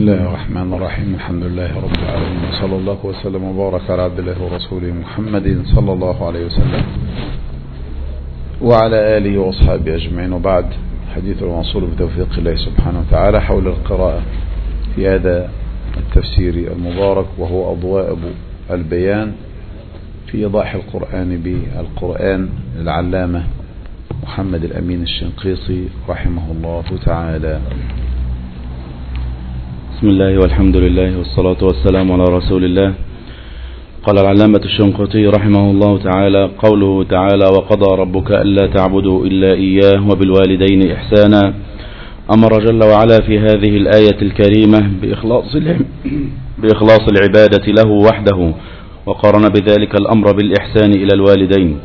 الله الرحمن الرحيم. الحمد لله رب العالمين، وصلى الله وسلم وبارك على عبد الله ورسوله محمد صلى الله عليه وسلم وعلى آله وأصحابه أجمعين، وبعد. حديث الموصول بتوفيق الله سبحانه وتعالى حول القراءة في هذا التفسير المبارك، وهو أضواء البيان في إيضاح القرآن بالقرآن للعلامة محمد الأمين الشنقيطي رحمه الله تعالى. بسم الله والحمد لله والصلاة والسلام على رسول الله. قال العلامة الشنقيطي رحمه الله تعالى: قوله تعالى: وقضى ربك ألا تعبدوا إلا إياه وبالوالدين إحسانا. أمر جل وعلا في هذه الآية الكريمة بإخلاص العبادة له وحده، وقارن بذلك الأمر بالإحسان إلى الوالدين،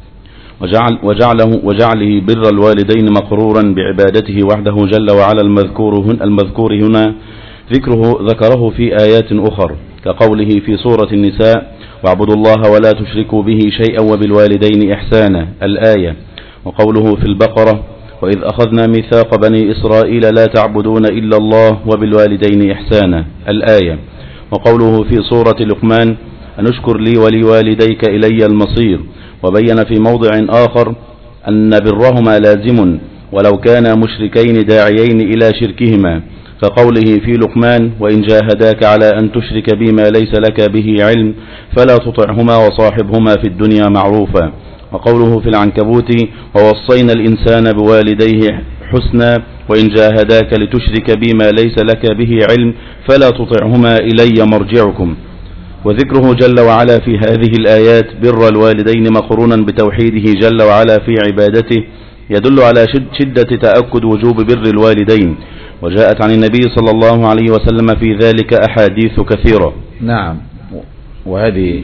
وجعله بر الوالدين مقرورا بعبادته وحده جل وعلا. المذكور هنا ذكره في آيات أخر، كقوله في سورة النساء: واعبدوا الله ولا تشركوا به شيئا وبالوالدين إحسانا، الآية. وقوله في البقرة: وإذ أخذنا ميثاق بني إسرائيل لا تعبدون إلا الله وبالوالدين إحسانا، الآية. وقوله في سورة لقمان: أن اشكر لي ولوالديك إلي المصير. وبين في موضع آخر أن برهما لازم ولو كانا مشركين داعيين إلى شركهما، كقوله في لقمان: وإن جاهداك على أن تشرك بما ليس لك به علم فلا تطعهما وصاحبهما في الدنيا معروفا. وقوله في العنكبوت: ووصينا الإنسان بوالديه حسنا وإن جاهداك لتشرك بما ليس لك به علم فلا تطعهما إلي مرجعكم. وذكره جل وعلا في هذه الآيات بر الوالدين مقرونا بتوحيده جل وعلا في عبادته يدل على شدة تأكد وجوب بر الوالدين، وجاءت عن النبي صلى الله عليه وسلم في ذلك أحاديث كثيرة. نعم، وهذه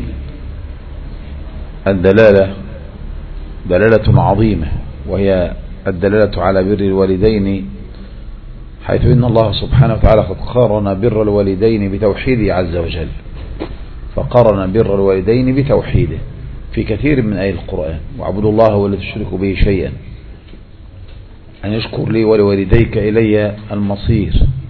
الدلالة دلالة عظيمة، وهي الدلالة على بر الوالدين، حيث إن الله سبحانه وتعالى قد قارن بر الوالدين بتوحيده عز وجل، فقارن بر الوالدين بتوحيده في كثير من آيات القرآن: واعبدوا الله ولا تشركوا به شيئا، أن يشكر لي ولوالديك إلي المصير،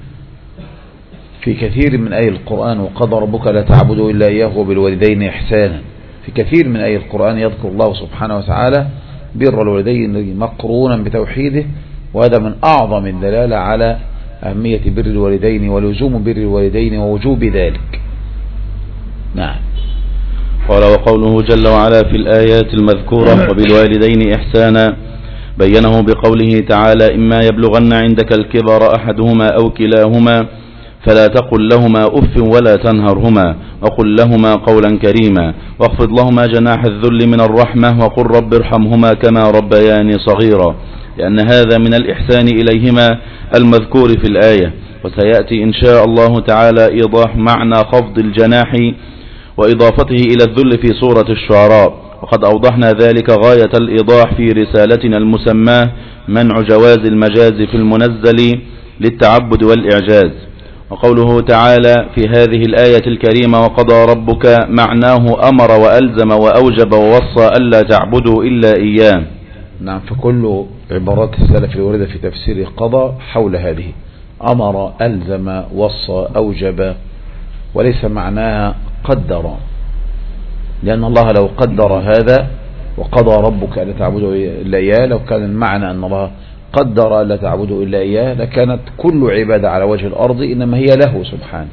في كثير من آيات القرآن: وقضى ربك لا تعبدوا إلا إياه وبالوالدين إحسانا. في كثير من آيات القرآن يذكر الله سبحانه وتعالى بر الوالدين مقرونا بتوحيده، وهذا من أعظم الدلالة على أهمية بر الوالدين ولزوم بر الوالدين ووجوب ذلك. نعم. قال: وقوله جل وعلا في الآيات المذكورة وبالوالدين إحسانا بينه بقوله تعالى: إما يبلغن عندك الكبر أحدهما أو كلاهما فلا تقل لهما أف ولا تنهرهما وقل لهما قولا كريما واخفض لهما جناح الذل من الرحمة وقل رب ارحمهما كما ربياني صغيرا، لأن هذا من الإحسان إليهما المذكور في الآية. وسيأتي إن شاء الله تعالى إيضاح معنى خفض الجناح وإضافته إلى الذل في سورة الشعراء، وقد أوضحنا ذلك غاية الإيضاح في رسالتنا المسماة منع جواز المجاز في المنزل للتعبد والإعجاز. وقوله تعالى في هذه الآية الكريمة: وقضى ربك، معناه أمر وألزم وأوجب ووصى ألا تعبدوا إلا إياه. نعم، فكل عبارات السلف الواردة في تفسير قضى حول هذه: أمر، ألزم، وصى، أوجب، وليس معناها قدر، لأن الله لو قدر هذا وقضى ربك ألا تعبدوا إلا إياه، لو كان المعنى أن الله قدر ألا تعبدوا إلا إياه لكانت كل عبادة على وجه الأرض إنما هي له سبحانه.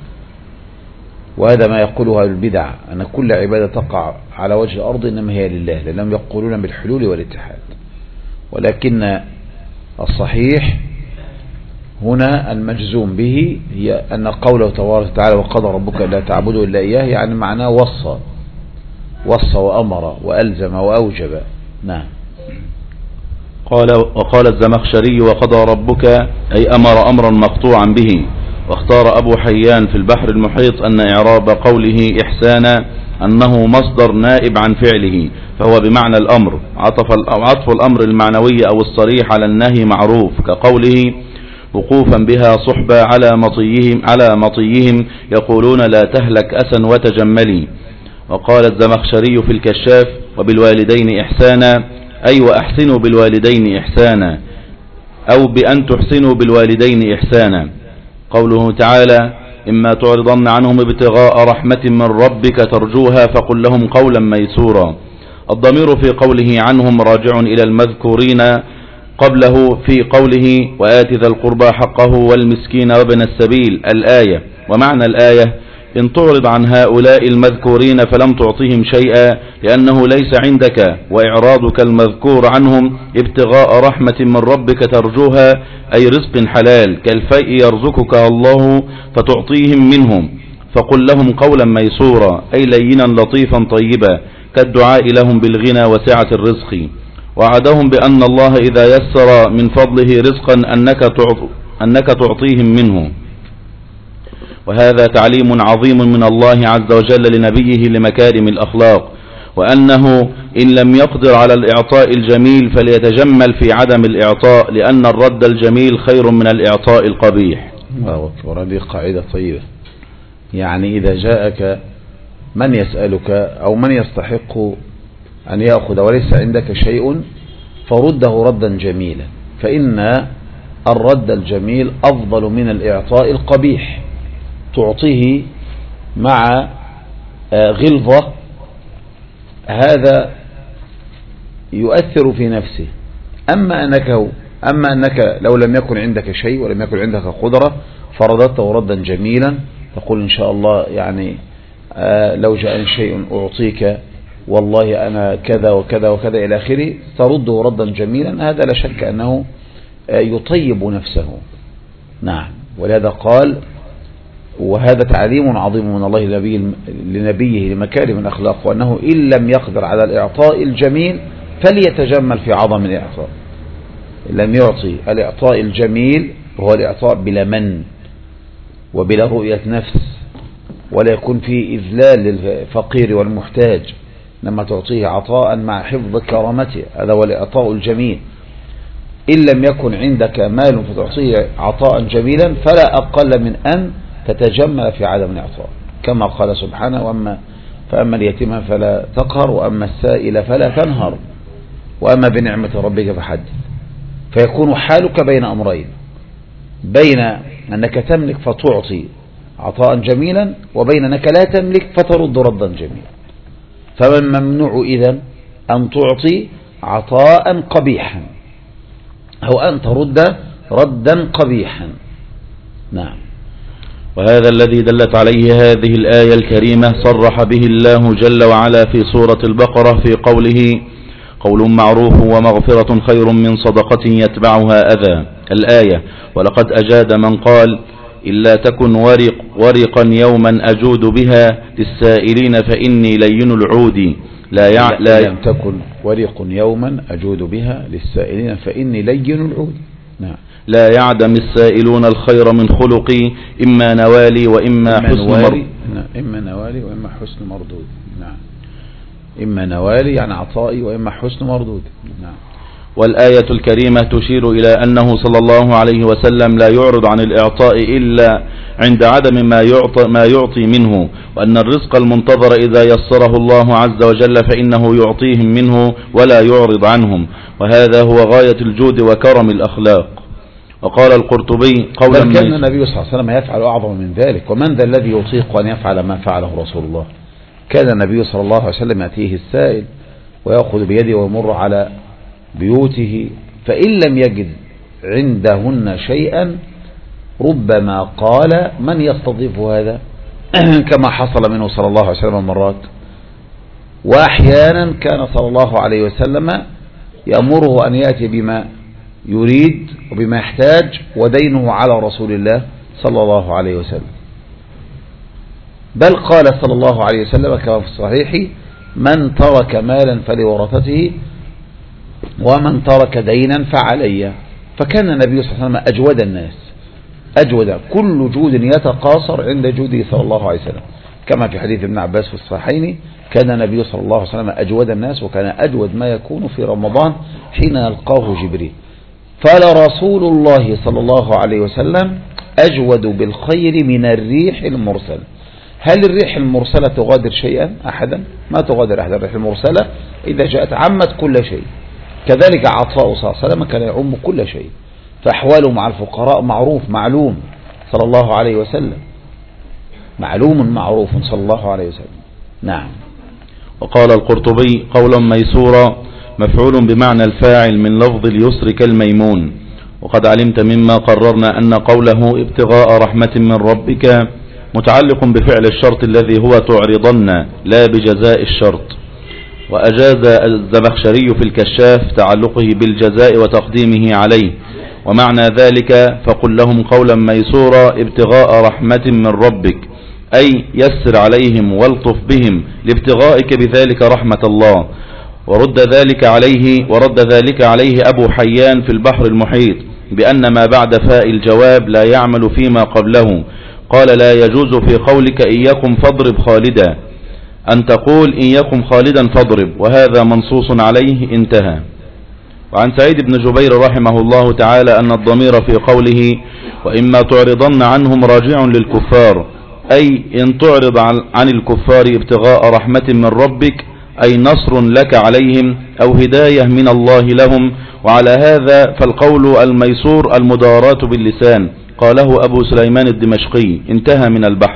وهذا ما يقولها البدع، أن كل عبادة تقع على وجه الأرض إنما هي لله، لأنهم يقولون بالحلول والاتحاد. ولكن الصحيح هنا المجزوم به هي أن قوله تبارك وتعالى: وقضى ربك ألا تعبدوا إلا إياه، يعني معناه وصى وأمر وألزم وأوجب. نعم. وقال الزمخشري: وقضى ربك أي أمر أمرا مقطوعا به. واختار أبو حيان في البحر المحيط أن إعراب قوله إحسانا أنه مصدر نائب عن فعله، فهو بمعنى الأمر. عطف الأمر المعنوي أو الصريح على النهي معروف، كقوله: وقوفا بها صحبة على مطيهم يقولون لا تهلك أسا وتجملي. وقال الزمخشري في الكشاف: وبالوالدين إحسانا أي وأحسنوا بالوالدين إحسانا، أو بأن تحسنوا بالوالدين إحسانا. قوله تعالى: إما تعرضن عنهم ابتغاء رحمة من ربك ترجوها فقل لهم قولا ميسورا. الضمير في قوله عنهم راجع إلى المذكورين قبله في قوله وآت ذا القربى حقه والمسكين وابن السبيل الآية. ومعنى الآية إن تعرض عن هؤلاء المذكورين فلم تعطيهم شيئا لأنه ليس عندك، وإعراضك المذكور عنهم ابتغاء رحمة من ربك ترجوها أي رزق حلال كالفيء يرزقك الله فتعطيهم منهم، فقل لهم قولا ميسورا أي لينا لطيفا طيبا كالدعاء لهم بالغنى وسعة الرزق. وعدهم بأن الله إذا يسر من فضله رزقا أنك تعطيهم منه، وهذا تعليم عظيم من الله عز وجل لنبيه لمكارم الأخلاق، وأنه إن لم يقدر على الإعطاء الجميل فليتجمل في عدم الإعطاء، لأن الرد الجميل خير من الإعطاء القبيح. الله أكبر، هذه قاعدة طيبة. يعني إذا جاءك من يسألك أو من يستحق أن يأخذ وليس عندك شيء فرده ردا جميلا، فإن الرد الجميل أفضل من الإعطاء القبيح. تعطيه مع غلظة، هذا يؤثر في نفسه. أما أنك لو لم يكن عندك شيء ولم يكن عندك قدرة فرددته ردا جميلا، تقول إن شاء الله يعني لو جاءني شيء أعطيك، والله أنا كذا وكذا وكذا إلى آخره، ترده ردا جميلا. هذا لا شك أنه يطيب نفسه. نعم، ولهذا قال وهذا تعليم عظيم من الله لنبيه لمكارم الأخلاق، وأنه إن لم يقدر على الإعطاء الجميل فليتجمل في عظم الإعطاء. إن لم يعطي الإعطاء الجميل وهو الإعطاء بلا من وبلا رؤية نفس، ولا يكون فيه إذلال للفقير والمحتاج، لما تعطيه عطاء مع حفظ كرامته، هذا هو الإعطاء الجميل. إن لم يكن عندك مال فتعطيه عطاء جميلا فلا أقل من أن تتجمل في عدم الإعطاء، كما قال سبحانه فأما اليتيم فلا تقهر وأما السائل فلا تنهر وأما بنعمة ربك فحدث. فيكون حالك بين أمرين، بين أنك تملك فتعطي عطاء جميلا، وبين أنك لا تملك فترد ردا جميلا. فمن ممنوع إذن أن تعطي عطاء قبيحا أو أن ترد ردا قبيحا. نعم. وهذا الذي دلت عليه هذه الآية الكريمة صرح به الله جل وعلا في سورة البقرة في قوله قول معروف ومغفرة خير من صدقة يتبعها أذى الآية. ولقد أجاد من قال إلا تكن ورقا يوما أجود بها للسائلين فإني لين العود لا لم تكن ورق يوما أجود بها للسائلين فإني لين العود. نعم. لا يعدم السائلون الخير من خلقي إما نوالي وإما حسن مردود. إما نوالي وإما حسن مردود. نعم. إما نوالي يعني عطائي وإما حسن مردود. نعم. والآية الكريمة تشير إلى أنه صلى الله عليه وسلم لا يعرض عن الإعطاء إلا عند عدم ما يعطي منه، وأن الرزق المنتظر إذا يسره الله عز وجل فإنه يعطيهم منه ولا يعرض عنهم، وهذا هو غاية الجود وكرم الأخلاق. وقال القرطبي قولا كان النبي صلى الله عليه وسلم يفعل أعظم من ذلك، ومن ذا الذي يطيق أن يفعل ما فعله رسول الله؟ كان النبي صلى الله عليه وسلم يأتيه السائل ويأخذ بيده ويمر على بيوته، فإن لم يجد عندهن شيئا ربما قال من يستضيف هذا كما حصل منه صلى الله عليه وسلم مرات. وأحيانا كان صلى الله عليه وسلم يأمره أن يأتي بما يريد وبما يحتاج ودينه على رسول الله صلى الله عليه وسلم. بل قال صلى الله عليه وسلم كما في الصحيح من ترك مالا فلورثته ومن ترك دينا فعلي. فكان النبي صلى الله عليه وسلم أجود الناس، أجود، كل جود يتقاصر عند جوده صلى الله عليه وسلم، كما في حديث ابن عباس في الصحيحين كان النبي صلى الله عليه وسلم أجود الناس، وكان أجود ما يكون في رمضان حين يلقاه جبريل. فلرسول الله صلى الله عليه وسلم أجود بالخير من الريح المرسل. هل الريح المرسلة تغادر شيئا أحدا؟ ما تغادر أحدا. الريح المرسلة إذا جاءت عمت كل شيء. كذلك عطاء صلى الله عليه وسلم كان يعم كل شيء، فأحواله مع الفقراء معروف معلوم صلى الله عليه وسلم. معلوم معروف صلى الله عليه وسلم. نعم. وقال القرطبي قولا ميسورا مفعول بمعنى الفاعل من لفظ اليسر كالميمون. وقد علمت مما قررنا أن قوله ابتغاء رحمة من ربك متعلق بفعل الشرط الذي هو تعرضن لا بجزاء الشرط. وأجاز الزمخشري في الكشاف تعلقه بالجزاء وتقديمه عليه، ومعنى ذلك فقل لهم قولا ميسورا ابتغاء رحمة من ربك، أي يسر عليهم والطف بهم لابتغائك بذلك رحمة الله. ورد ذلك عليه أبو حيان في البحر المحيط بأن ما بعد فاء الجواب لا يعمل فيما قبله. قال لا يجوز في قولك إن يكن فاضرب خالدا أن تقول إن يكن خالدا فاضرب، وهذا منصوص عليه. انتهى. وعن سعيد بن جبير رحمه الله تعالى أن الضمير في قوله وإما تعرضن عنهم راجع للكفار، أي إن تعرض عن الكفار ابتغاء رحمة من ربك أي نصر لك عليهم أو هداية من الله لهم. وعلى هذا فالقول الميسور المداراة باللسان، قاله أبو سليمان الدمشقي. انتهى من البحر.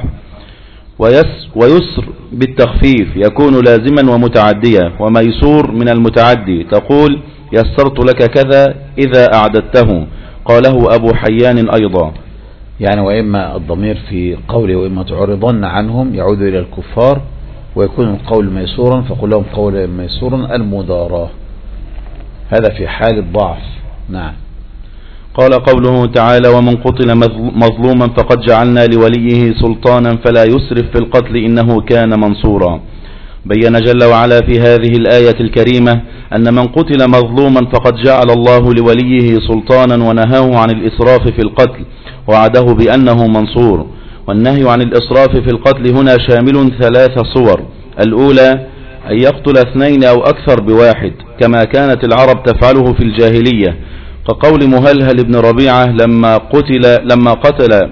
ويسر بالتخفيف يكون لازما ومتعديا، وميسور من المتعدي تقول يسرت لك كذا إذا أعددته، قاله أبو حيان أيضا. يعني وإما الضمير في قوله وإما تعرضن عنهم يعود إلى الكفار، ويكون القول ميسورا فقل لهم قولا ميسورا المداراة، هذا في حال الضعف. نعم. قال قوله تعالى ومن قتل مظلوما فقد جعلنا لوليه سلطانا فلا يسرف في القتل إنه كان منصورا. بين جل وعلا في هذه الآية الكريمة أن من قتل مظلوما فقد جعل الله لوليه سلطانا ونهاه عن الإسراف في القتل وعده بأنه منصور. والنهي عن الإسراف في القتل هنا شامل 3 صور. الأولى أن يقتل 2 أو أكثر بواحد كما كانت العرب تفعله في الجاهلية، كقول مهلهل بن ربيعة لما قتل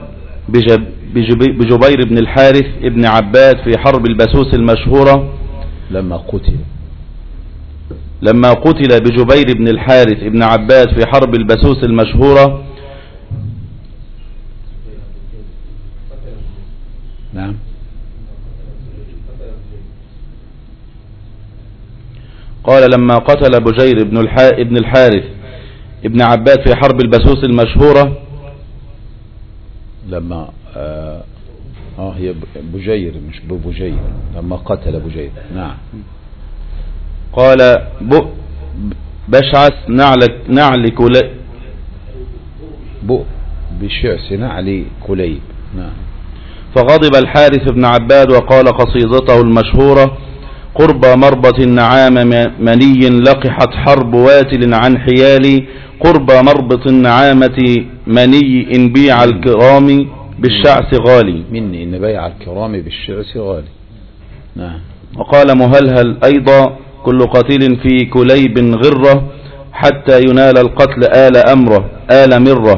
بجبير بن الحارث ابن عباد في حرب البسوس المشهورة. لما قتل بجبير بن الحارث ابن عباد في حرب البسوس المشهورة. نعم. قال لما قتل بجير بن الحارث ابن عباد في حرب البسوس المشهورة. لما هي بجير مش بجير، لما قتل بجير. نعم. قال بشعث نعل كليب بشعث نعل كليب. نعم. فغضب الحارث بن عباد وقال قصيدته المشهورة قرب مربط النعام مني لقحت حرب واتل عن حيالي قرب مربط النعامة مني إن بيع الكرام بالشعث غالي. مني إن بيع الكرام بالشعث غالي. نعم. وقال مهلهل أيضا كل قتيل في كليب غرة حتى ينال القتل آل مرة.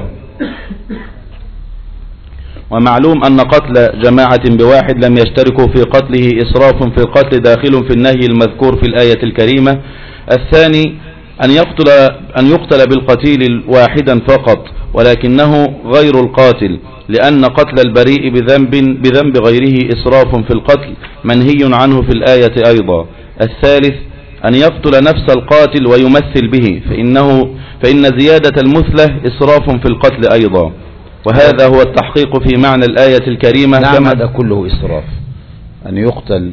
ومعلوم أن قتل جماعة بواحد لم يشتركوا في قتله إسراف في القتل داخل في النهي المذكور في الآية الكريمة. الثاني أن يقتل بالقتيل واحدا فقط ولكنه غير القاتل، لأن قتل البريء بذنب غيره إسراف في القتل منهي عنه في الآية أيضا. الثالث أن يقتل نفس القاتل ويمثل به فإن زيادة المثلة إسراف في القتل أيضا، وهذا هو التحقيق في معنى الآية الكريمة. نعم. هذا كله إسراف، أن يقتل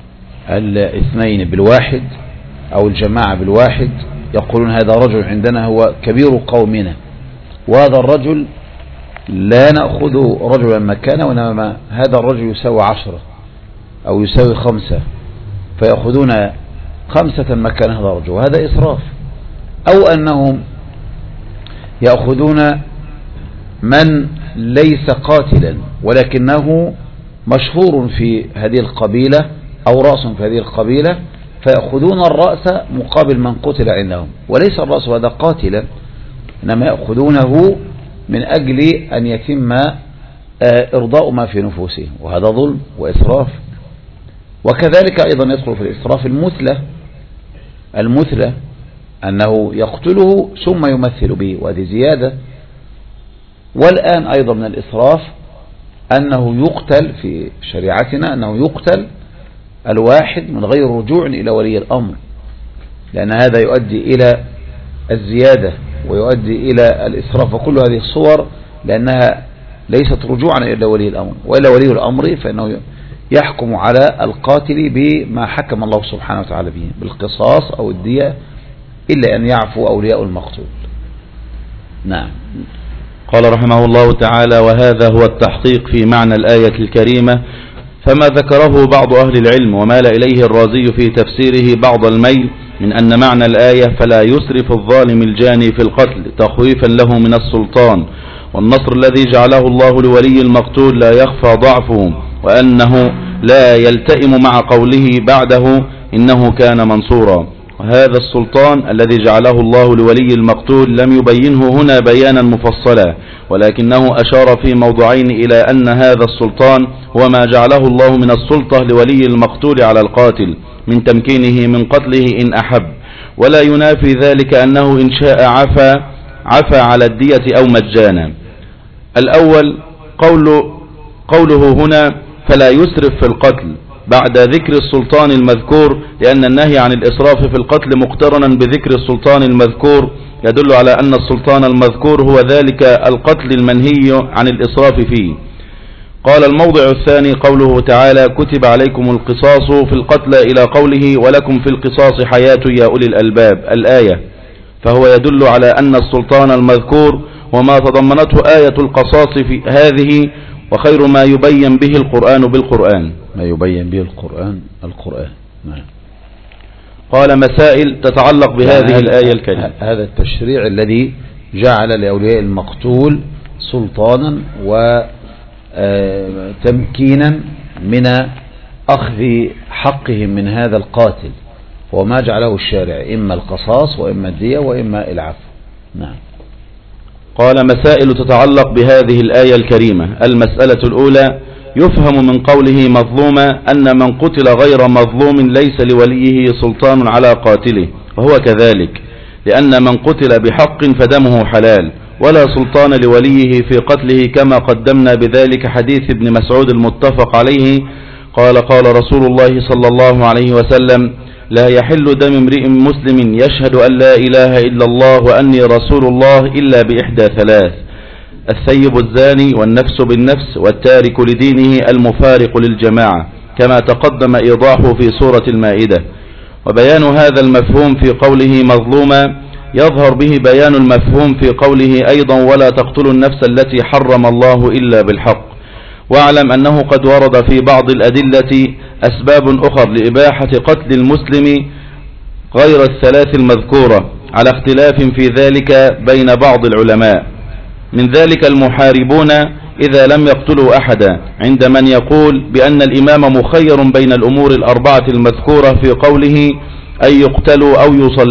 2 بالواحد أو الجماعة بالواحد. يقولون هذا رجل عندنا هو كبير قومنا، وهذا الرجل لا نأخذ رجلا مكانه، وإنما هذا الرجل يساوي 10 أو يساوي 5، فيأخذون 5 مكان هذا الرجل، وهذا إسراف. أو أنهم يأخذون من ليس قاتلا ولكنه مشهور في هذه القبيلة أو رأس في هذه القبيلة، فيأخذون الرأس مقابل من قتل عندهم، وليس الرأس هذا قاتلا، إنما يأخذونه من أجل أن يتم إرضاء ما في نفوسهم، وهذا ظلم وإسراف. وكذلك أيضا يدخل في الإسراف المثلة أنه يقتله ثم يمثل به، وهذه زيادة. والآن أيضا من الإسراف أنه يقتل في شريعتنا، أنه يقتل الواحد من غير رجوع إلى ولي الأمر، لأن هذا يؤدي إلى الزيادة ويؤدي إلى الإسراف، وكل هذه الصور لأنها ليست رجوعا إلى ولي الأمر، وإلا ولي الأمر فإنه يحكم على القاتل بما حكم الله سبحانه وتعالى به بالقصاص أو الدية، إلا أن يعفو أولياء المقتول. نعم. قال رحمه الله تعالى: وهذا هو التحقيق في معنى الآية الكريمة، فما ذكره بعض أهل العلم ومال إليه الرازي في تفسيره بعض الميل من أن معنى الآية فلا يسرف الظالم الجاني في القتل تخويفا له من السلطان، والنصر الذي جعله الله لولي المقتول لا يخفى ضعفه، وأنه لا يلتئم مع قوله بعده إنه كان منصورا. وهذا السلطان الذي جعله الله لولي المقتول لم يبينه هنا بيانا مفصلا، ولكنه أشار في موضعين إلى أن هذا السلطان هو ما جعله الله من السلطة لولي المقتول على القاتل من تمكينه من قتله إن أحب، ولا ينافي ذلك أنه إن شاء عفى على الدية أو مجانا. الأول قوله هنا فلا يسرف في القتل بعد ذكر السلطان المذكور، لأن النهي عن الإسراف في القتل مقترنا بذكر السلطان المذكور يدل على أن السلطان المذكور هو ذلك القتل المنهي عن الإسراف فيه. قال الموضع الثاني قوله تعالى: كتب عليكم القصاص في القتلى إلى قوله: ولكم في القصاص حياة يا أولي الألباب الآية، فهو يدل على أن السلطان المذكور وما تضمنته آية القصاص في هذه، وخير ما يبين به القرآن بالقرآن. ما يبين به القرآن. نعم. قال: مسائل تتعلق بهذه الآية الكريمة. هذا التشريع الذي جعل لأولياء المقتول سلطانا وتمكينا من أخذ حقهم من هذا القاتل، وما جعله الشارع إما القصاص وإما الدية وإما العفو. نعم. قال: مسائل تتعلق بهذه الآية الكريمة. المسألة الأولى: يفهم من قوله مظلومة أن من قتل غير مظلوم ليس لوليه سلطان على قاتله، وهو كذلك، لأن من قتل بحق فدمه حلال، ولا سلطان لوليه في قتله، كما قدمنا بذلك حديث ابن مسعود المتفق عليه قال: قال رسول الله صلى الله عليه وسلم: لا يحل دم امرئ مسلم يشهد أن لا إله إلا الله وأني رسول الله إلا بإحدى ثلاث: الثيب الزاني، والنفس بالنفس، والتارك لدينه المفارق للجماعة، كما تقدم إيضاحه في سورة المائدة. وبيان هذا المفهوم في قوله مظلوما يظهر به بيان المفهوم في قوله أيضا: ولا تقتلوا النفس التي حرم الله إلا بالحق. واعلم أنه قد ورد في بعض الأدلة أسباب أخر لإباحة قتل المسلم غير الثلاث المذكورة، على اختلاف في ذلك بين بعض العلماء. من ذلك المحاربون إذا لم يقتلوا أحدا، عند من يقول بأن الإمام مخير بين الأمور الأربعة المذكورة في قوله: أن يقتلوا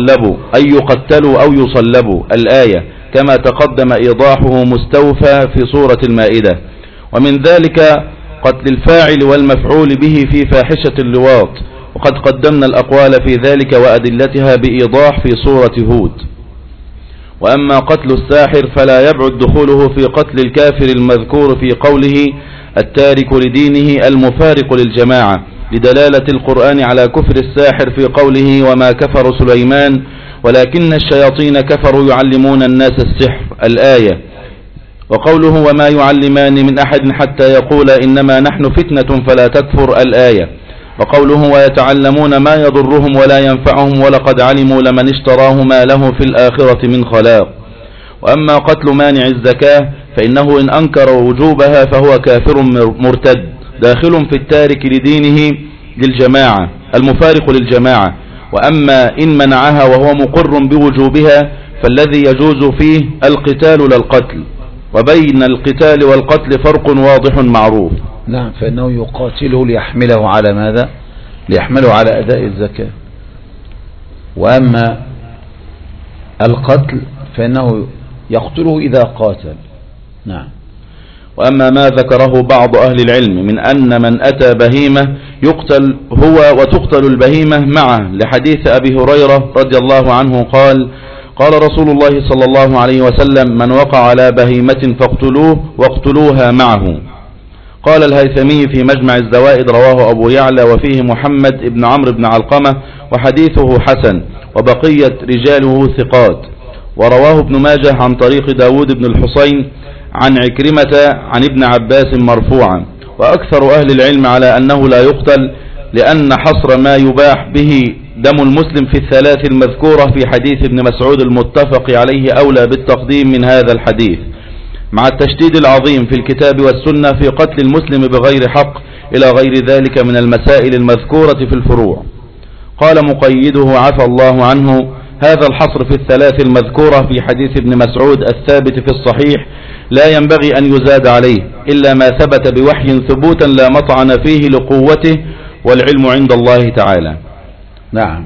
أو يصلبوا الآية، كما تقدم إيضاحه مستوفى في سورة المائدة. ومن ذلك قتل الفاعل والمفعول به في فاحشة اللواط، وقد قدمنا الأقوال في ذلك وأدلتها بإيضاح في سورة هود. وأما قتل الساحر فلا يبعد دخوله في قتل الكافر المذكور في قوله: التارك لدينه المفارق للجماعة، لدلالة القرآن على كفر الساحر في قوله: وما كفر سليمان ولكن الشياطين كفروا يعلمون الناس السحر الآية. وقوله: وما يعلمان من أحد حتى يقولا إنما نحن فتنة فلا تكفر الآية. وقوله: ويتعلمون ما يضرهم ولا ينفعهم ولقد علموا لمن اشتراه ما له في الآخرة من خلاق. وأما قتل مانع الزكاة فإنه إن أنكر وجوبها فهو كافر مرتد داخل في التارك لدينه للجماعة المفارق للجماعة. وأما إن منعها وهو مقر بوجوبها فالذي يجوز فيه القتال لا القتل، وبين القتال والقتل فرق واضح معروف. نعم، فإنه يقاتله ليحمله على ماذا؟ ليحمله على أداء الزكاة. وأما القتل فإنه يقتله إذا قاتل. نعم. وأما ما ذكره بعض أهل العلم من أن من أتى بهيمة يقتل هو وتقتل البهيمة معه، لحديث أبي هريرة رضي الله عنه قال: قال رسول الله صلى الله عليه وسلم: من وقع على بهيمة فاقتلوه واقتلوها معه. قال الهيثمي في مجمع الزوائد رواه أبو يعلى وفيه محمد بن عمرو بن علقمة وحديثه حسن وبقية رجاله ثقات. ورواه ابن ماجه عن طريق داود بن الحصين عن عكرمة عن ابن عباس مرفوعا. وأكثر أهل العلم على أنه لا يقتل، لأن حصر ما يباح به دم المسلم في الثلاث المذكورة في حديث ابن مسعود المتفق عليه أولى بالتقديم من هذا الحديث، مع التشديد العظيم في الكتاب والسنة في قتل المسلم بغير حق إلى غير ذلك من المسائل المذكورة في الفروع. قال مقيده عفى الله عنه: هذا الحصر في الثلاث المذكورة في حديث ابن مسعود الثابت في الصحيح لا ينبغي أن يزاد عليه إلا ما ثبت بوحي ثبوتا لا مطعن فيه لقوته، والعلم عند الله تعالى. نعم.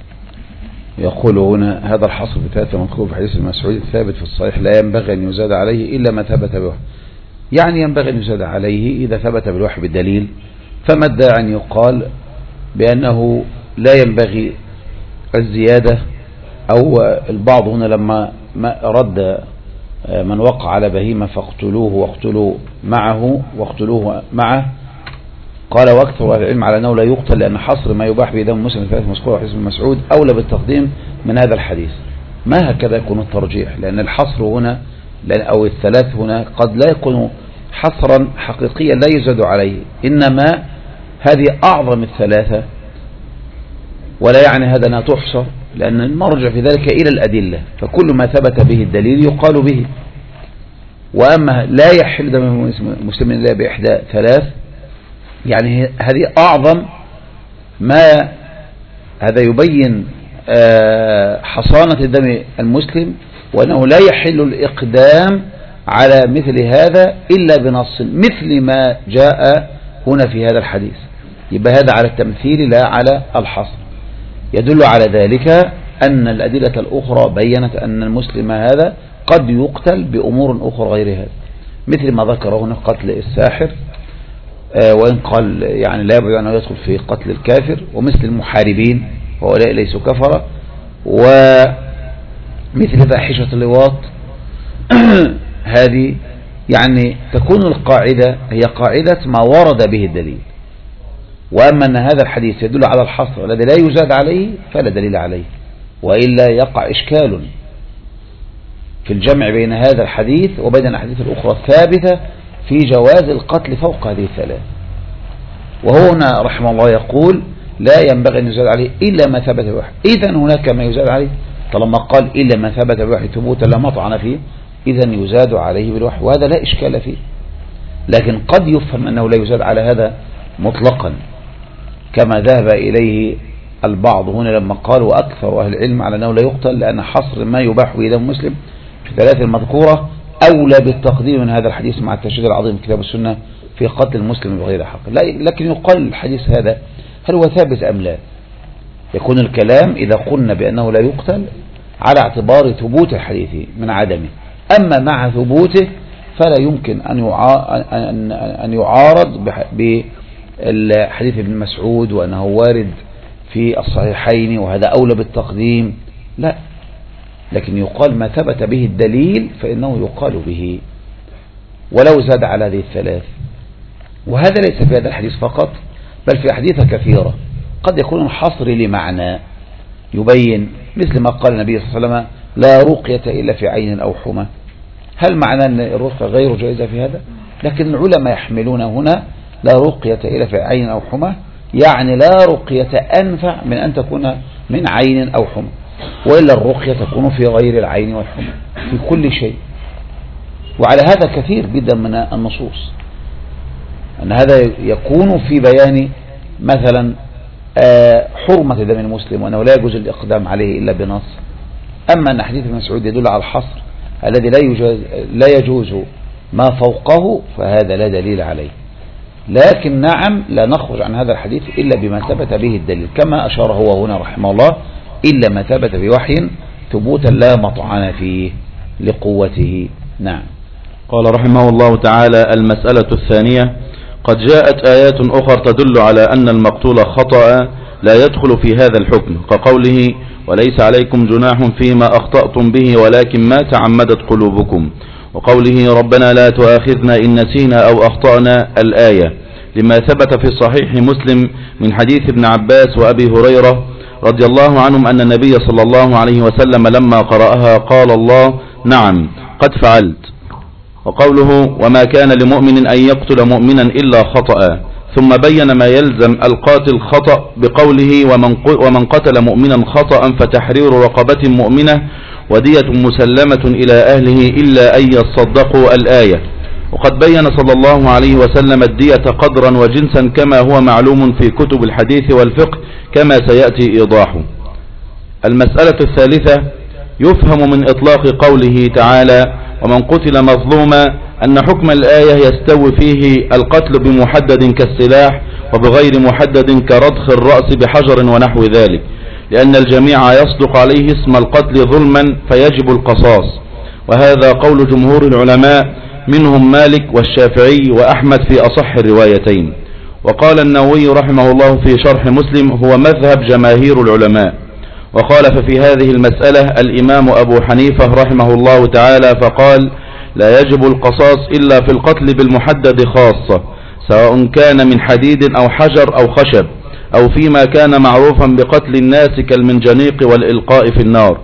يقول هنا: هذا الحصر في ثلاثة مذكور في حديث ابن مسعود الثابت في الصحيح لا ينبغي أن يزاد عليه إلا ما ثبت بوحي. يعني ينبغي أن يزاد عليه إذا ثبت بالوحي بالدليل، فما ادعى أن يقال بأنه لا ينبغي الزيادة، أو البعض هنا لما رد من وقع على بهيمة فاقتلوه واقتلوه معه قال: واكثر اهل العلم على انه لا يقتل، لان حصر ما يباح به دم مسلم في ثلاث مذكور حديث ابن مسعود اولى بالتقديم من هذا الحديث. ما هكذا يكون الترجيح، لان الحصر هنا او الثلاث هنا قد لا يكون حصرا حقيقيا لا يزاد عليه، انما هذه اعظم الثلاثة، ولا يعني هذا انها تحصر، لان المرجع في ذلك الى الادلة، فكل ما ثبت به الدليل يقال به. واما لا يحل دم مسلم الا باحدى ثلاث، يعني هذه أعظم ما، هذا يبين حصانة دم المسلم، وأنه لا يحل الإقدام على مثل هذا إلا بنص مثل ما جاء هنا في هذا الحديث. يبقى هذا على التمثيل لا على الحصر. يدل على ذلك أن الأدلة الأخرى بيّنت أن المسلم هذا قد يقتل بأمور أخرى غير هذا، مثل ما ذكر هنا قتل الساحر، وإن قال يعني لا يبعد أنه يدخل في قتل الكافر، ومثل المحاربين وهؤلاء ليسوا كفرة، ومثل فاحشة اللواط. هذه يعني تكون القاعدة هي قاعدة ما ورد به الدليل. وأما أن هذا الحديث يدل على الحصر الذي لا يزاد عليه فلا دليل عليه، وإلا يقع إشكال في الجمع بين هذا الحديث وبين الأحاديث الأخرى الثابتة في جواز القتل فوق هذه الثلاث. وهنا رحمه الله يقول: لا ينبغي أن يزاد عليه إلا ما ثبت بوحي. إذن هناك ما يزاد عليه، طالما قال إلا ما ثبت بوحي ثبوتا لا مطعن فيه، إذن يزاد عليه بالوحي، وهذا لا إشكال فيه. لكن قد يفهم أنه لا يزاد على هذا مطلقا، كما ذهب إليه البعض هنا لما قال: وأكثر أهل العلم على أنه لا يقتل، لأن حصر ما يباح به دم مسلم في ثلاث المذكورة أولى بالتقديم من هذا الحديث مع التشديد العظيم في كتاب السنة في قتل المسلم بغير حق. لكن يقال الحديث هذا هل هو ثابت أم لا؟ يكون الكلام إذا قلنا بأنه لا يقتل على اعتبار ثبوت الحديث من عدمه، أما مع ثبوته فلا يمكن أن يعارض بالحديث ابن مسعود وأنه وارد في الصحيحين وهذا أولى بالتقديم، لا. لكن يقال ما ثبت به الدليل فإنه يقال به ولو زاد على هذه الثلاث. وهذا ليس في هذا الحديث فقط، بل في أحاديث كثيرة قد يكون الحصر لمعنى يبين، مثل ما قال النبي صلى الله عليه وسلم: لا رقية إلا في عين أو حمى. هل معنى أن الرقية غير جائزة في هذا؟ لكن العلماء يحملون هنا لا رقية إلا في عين أو حمى، يعني لا رقية أنفع من أن تكون من عين أو حمى، وإلا الرقية تكون في غير العين والحمى في كل شيء. وعلى هذا كثير جدا من النصوص أن هذا يكون في بيان مثلا حرمة دم المسلم وأنه لا يجوز الإقدام عليه إلا بنص. أما أن حديث ابن مسعود يدل على الحصر الذي لا يجوز ما فوقه، فهذا لا دليل عليه. لكن نعم لا نخرج عن هذا الحديث إلا بما ثبت به الدليل، كما أشار هو هنا رحمه الله: إلا ما ثبت بوحي ثبوتا لا مطعن فيه لقوته. نعم. قال رحمه الله تعالى: المسألة الثانية: قد جاءت آيات أخرى تدل على أن المقتول خطأ لا يدخل في هذا الحكم، كقوله: وليس عليكم جناح فيما أخطأتم به ولكن ما تعمدت قلوبكم. وقوله ربنا لا تؤاخذنا إن نسينا أو أخطأنا الآية، لما ثبت في صحيح مسلم من حديث ابن عباس وأبي هريرة رضي الله عنهم أن النبي صلى الله عليه وسلم لما قرأها قال الله نعم قد فعلت. وقوله وما كان لمؤمن أن يقتل مؤمنا إلا خطأ، ثم بين ما يلزم القاتل خطأ بقوله ومن قتل مؤمنا خطأ فتحرير رقبة مؤمنة ودية مسلمة إلى أهله إلا أن يصدقوا الآية. وقد بين صلى الله عليه وسلم الدية قدرا وجنسا كما هو معلوم في كتب الحديث والفقه كما سيأتي إيضاحه. المسألة الثالثة يفهم من إطلاق قوله تعالى ومن قتل مظلوما أن حكم الآية يستوي فيه القتل بمحدد كالسلاح وبغير محدد كردخ الرأس بحجر ونحو ذلك، لأن الجميع يصدق عليه اسم القتل ظلما فيجب القصاص، وهذا قول جمهور العلماء منهم مالك والشافعي وأحمد في أصح الروايتين. وقال النووي رحمه الله في شرح مسلم هو مذهب جماهير العلماء. وخالف في هذه المسألة الإمام أبو حنيفة رحمه الله تعالى فقال لا يجب القصاص إلا في القتل بالمحدد خاصة، سواء كان من حديد أو حجر أو خشب أو فيما كان معروفا بقتل الناس كالمنجنيق والإلقاء في النار.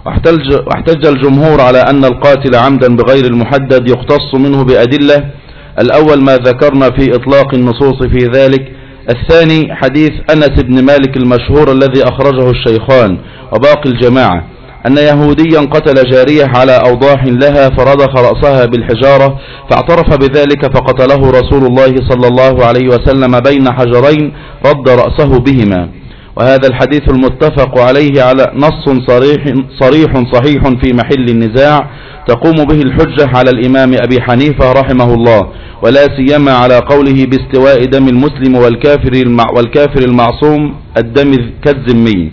واحتج الجمهور على أن القاتل عمدا بغير المحدد يقتص منه بأدلة، الأول ما ذكرنا في إطلاق النصوص في ذلك، الثاني حديث أنس بن مالك المشهور الذي أخرجه الشيخان وباقي الجماعة أن يهوديا قتل جارية على أوضاح لها فرضخ رأسها بالحجارة فاعترف بذلك فقتله رسول الله صلى الله عليه وسلم بين حجرين رد رأسه بهما. وهذا الحديث المتفق عليه على نص صريح في محل النزاع تقوم به الحجة على الإمام أبي حنيفة رحمه الله، ولا سيما على قوله باستواء دم المسلم والكافر المعصوم الدم كالذمي.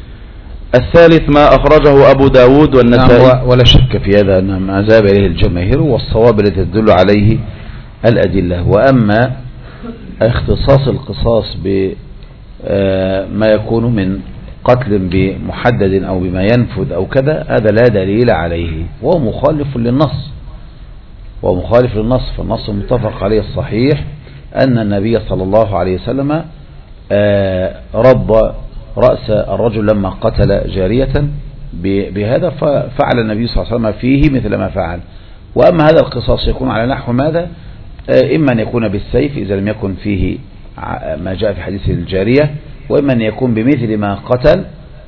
الثالث ما أخرجه أبو داود والنسائي. ولا شك في هذا أن ما ذهب إليه الجماهير والصواب الذي تدل عليه الأدلة. وأما اختصاص القصاص بما يكون من قتل بمحدد أو بما ينفذ أو كذا هذا لا دليل عليه، وهو مخالف للنص. فالنص المتفق عليه الصحيح أن النبي صلى الله عليه وسلم رب رأس الرجل لما قتل جارية بهذا، ففعل النبي صلى الله عليه وسلم فيه مثل ما فعل. وأما هذا القصاص يكون على نحو ماذا؟ إما أن يكون بالسيف إذا لم يكن فيه ما جاء في حديث الجارية، وإما أن يكون بمثل ما قتل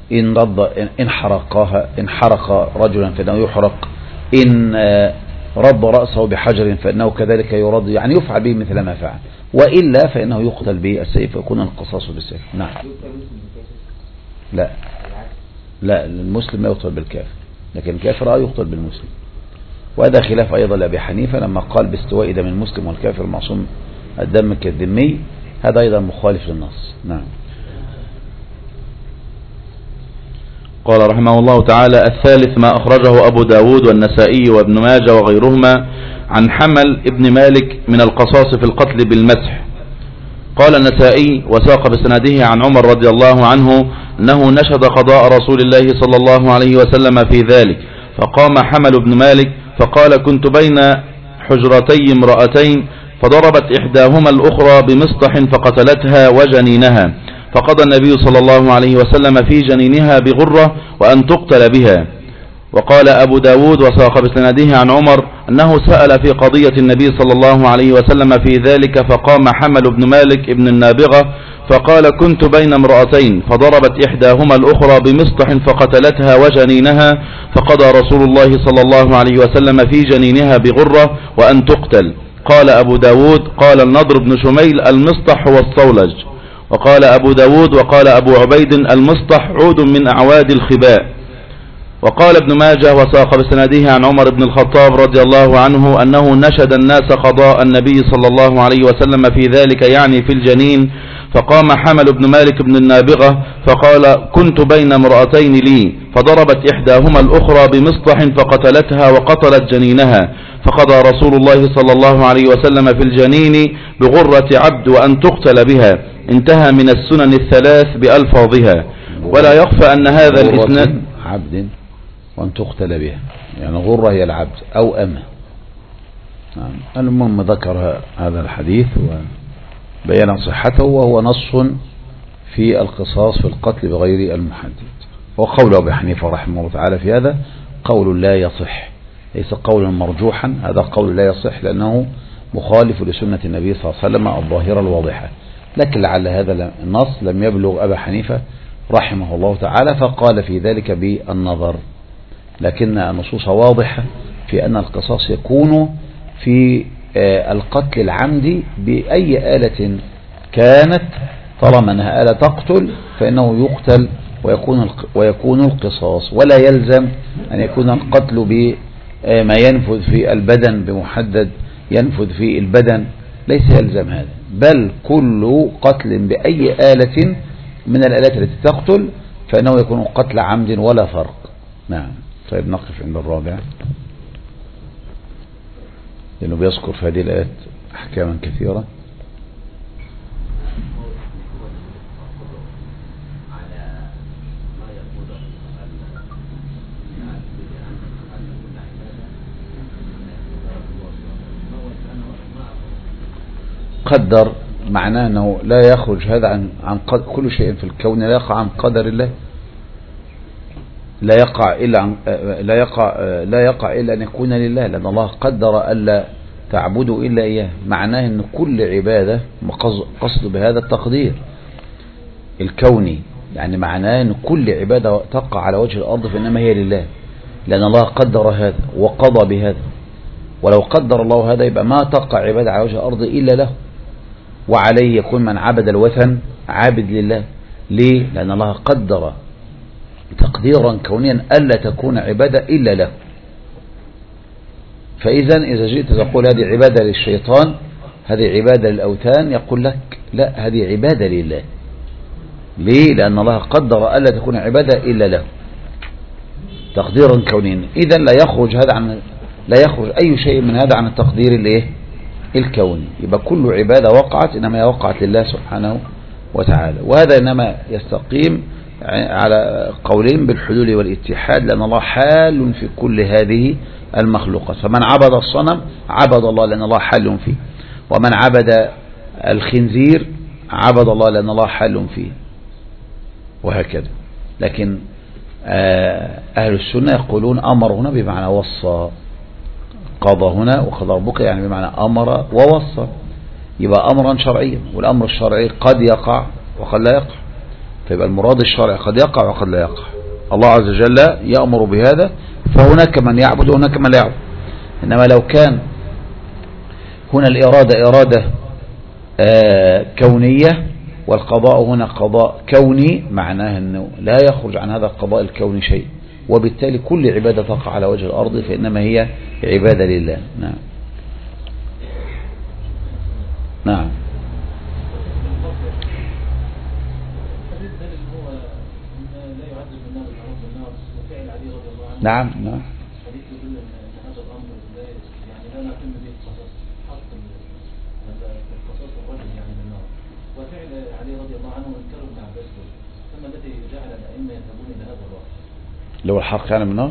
إن حرق رجلا فإنه يحرق، إن رب رأسه بحجر فإنه كذلك يرد، يعني يفعل به مثل ما فعل، وإلا فإنه يقتل بالسيف ويكون القصاص بالسيف. نعم. لا المسلم لا يقتل بالكافر، لكن الكافر يقتل بالمسلم. وهذا خلاف أيضا لأبي حنيفة لما قال باستواء دم المسلم والكافر المعصوم الدم كالذمي، هذا أيضا مخالف للنص. نعم. قال رحمه الله تعالى الثالث ما أخرجه أبو داود والنسائي وابن ماجه وغيرهما عن حمل ابن مالك من القصاص في القتل بالمسح. قال النسائي وساق بسنده عن عمر رضي الله عنه أنه نشد قضاء رسول الله صلى الله عليه وسلم في ذلك، فقام حمل بن مالك فقال كنت بين حجرتي امرأتين فضربت إحداهما الأخرى بمسطح فقتلتها وجنينها، فقضى النبي صلى الله عليه وسلم في جنينها بغرة وأن تقتل بها. وقال أبو داود وساق بسنده عن عمر أنه سأل في قضية النبي صلى الله عليه وسلم في ذلك، فقام حمل بن مالك ابن النابغة فقال كنت بين امرأتين فضربت إحداهما الأخرى بمسطح فقتلتها وجنينها، فقضى رسول الله صلى الله عليه وسلم في جنينها بغرة وأن تقتل. قال أبو داود قال النضر بن شميل المسطح هو الصولج. وقال أبو داود وقال أبو عبيد المسطح عود من أعواد الخباء. وقال ابن ماجه وساق بسنده عن عمر بن الخطاب رضي الله عنه أنه نشد الناس قضاء النبي صلى الله عليه وسلم في ذلك يعني في الجنين، فقام حمل بن مالك بن النابغة فقال كنت بين امرأتين لي فضربت إحداهما الأخرى بمسطح فقتلتها وقتلت جنينها، فقضى رسول الله صلى الله عليه وسلم في الجنين بغرة عبد وأن تقتل بها. انتهى من السنن الثلاث بألفاظها. ولا يخفى أن هذا الإسناد عبد وأن تقتل بها، يعني غرة هي العبد أو أمة، المهم ذكر هذا الحديث وبيان صحته، وهو نص في القصاص في القتل بغير المحدد. وقول أبي حنيفة رحمه الله تعالى في هذا قول لا يصح، ليس قولا مرجوحا، هذا قول لا يصح لأنه مخالف لسنة النبي صلى الله عليه وسلم الظاهرة الواضحة. لكن لعل هذا النص لم يبلغ أبا حنيفة رحمه الله تعالى فقال في ذلك بالنظر، لكن النصوص واضحة في أن القصاص يكون في القتل العمدي بأي آلة كانت، طالما أنها آلة تقتل فإنه يقتل ويكون القصاص، ولا يلزم أن يكون القتل بما ينفذ في البدن بمحدد ينفذ في البدن، ليس يلزم هذا، بل كل قتل بأي آلة من الآلات التي تقتل فإنه يكون قتل عمد ولا فرق. نعم. طيب نقف عند الرابع لأنه بيذكر في هذه الآيات أحكاما كثيرة. قدر معناه أنه لا يخرج هذا عن كل شيء في الكون لا يقع عن قدر الله، لا يقع إلا أن يكون لله، لأن الله قدر ألا تعبدوا إلا إياه. معناه أن كل عبادة قصد بهذا التقدير الكوني، يعني معناه أن كل عبادة تقع على وجه الأرض فإنما هي لله، لأن الله قدر هذا وقضى بهذا. ولو قدر الله هذا يبقى ما تقع عبادة على وجه الأرض إلا له، وعليه يكون من عبد الوثن عابد لله. ليه؟ لأن الله قدر تقديرا كونيا ألا تكون عبادة إلا له. فإذا إذا جئت تقول هذه عبادة للشيطان، هذه عبادة للأوثان، يقول لك لا، هذه عبادة لله. ليه؟ لأن الله قدر ألا تكون عبادة إلا له تقديرا كونيا. إذا لا يخرج أي شيء من هذا عن التقدير الكوني. يبقى كل عبادة وقعت إنما وقعت لله سبحانه وتعالى، وهذا إنما يستقيم على قولين بالحلول والاتحاد، لأن الله حال في كل هذه المخلوقات. فمن عبد الصنم عبد الله لأن الله حال فيه، ومن عبد الخنزير عبد الله لأن الله حال فيه، وهكذا. لكن أهل السنة يقولون أمر هنا بمعنى وصى، قضى هنا وقضى ربك يعني بمعنى أمر ووصى، يبقى أمرا شرعيا، والأمر الشرعي قد يقع وقد لا يقع. فيبقى المراد الشرعي قد يقع وقد لا يقع. الله عز وجل يأمر بهذا فهناك من يعبد وهناك من لا يعبد. إنما لو كان هنا الإرادة إرادة كونية والقضاء هنا قضاء كوني، معناه أنه لا يخرج عن هذا القضاء الكوني شيء، وبالتالي كل عبادة تقع على وجه الأرض فإنما هي عبادة لله. نعم. نعم. نعم. نعم. لو الحرق يعني من النار،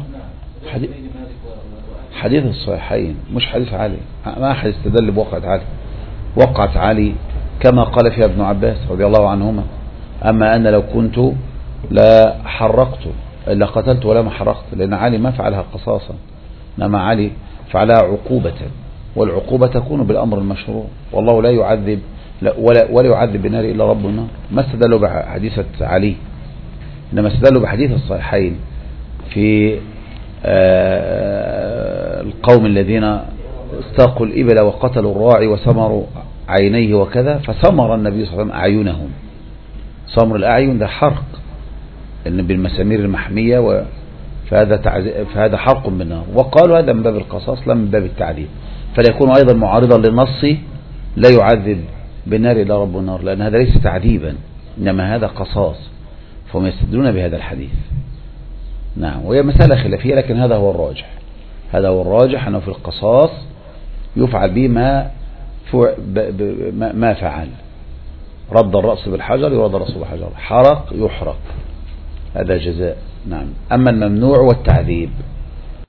حديث الصحيحين مش حديث علي، ما أحد استدل بوقعة علي. وقعت علي كما قال فيها ابن عباس رضي الله عنهما: أما أنا لو كنت لا حرقت إلا قتلت ولا ما حرقت، لأن علي ما فعلها قصاصا، إنما علي فعلها عقوبة، والعقوبة تكون بالأمر المشروع، والله لا يعذب ولا يعذب بالنار إلا رب النار. ما استدلوا بحديثة علي، إنما استدلوا بحديث الصحيحين في القوم الذين استاقوا الإبل وقتلوا الراعي وسمروا عينيه وكذا، فسمر النبي صلى الله عليه وسلم أعينهم. سمر الأعين ده حرق، إن بالمسامير المحمية، فهذا حرق بالنار، وقالوا هذا من باب القصاص لا من باب التعذيب، فلا يكون أيضا معارضا للنص لا يعذب بالنار إلا رب النار، لأن هذا ليس تعذيبا إنما هذا قصاص، فهم يستدلون بهذا الحديث. نعم. وهي مسألة خلافية، لكن هذا هو الراجح، هذا هو الراجح أنه في القصاص يفعل به ما فعل. رد الرأس بالحجر يرد الرأس بالحجر، حرق يحرق، هذا جزاء. نعم. أما الممنوع والتعذيب